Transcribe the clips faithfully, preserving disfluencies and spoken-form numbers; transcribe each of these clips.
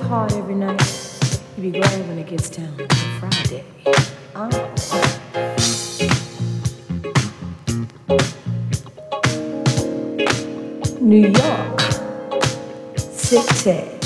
hard every night, you be glad when it gets down to Friday. Oh. New York City.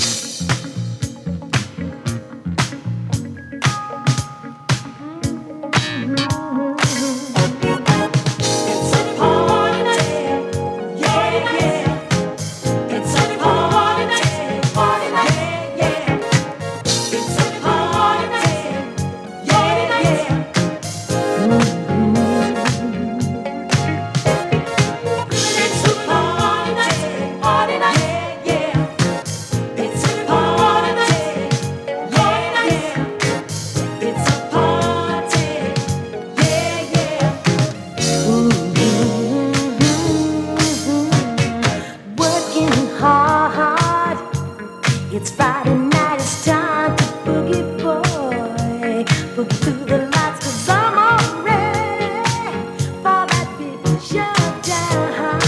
It's Friday night, it's time to boogie boy. Boogie through the lights, cause I'm all ready for that big showdown.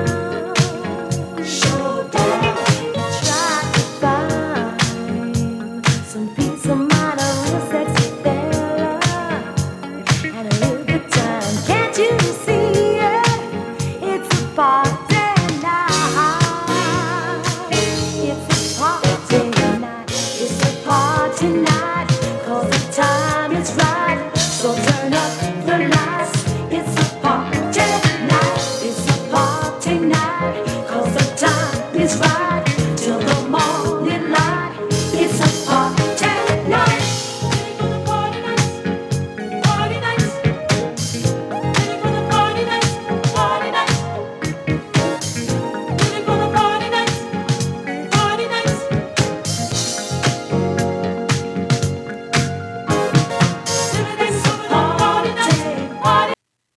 Showdown. Try to find some peace of mind, a real sexy fella, and a real good time. Can't you see it? It's a party.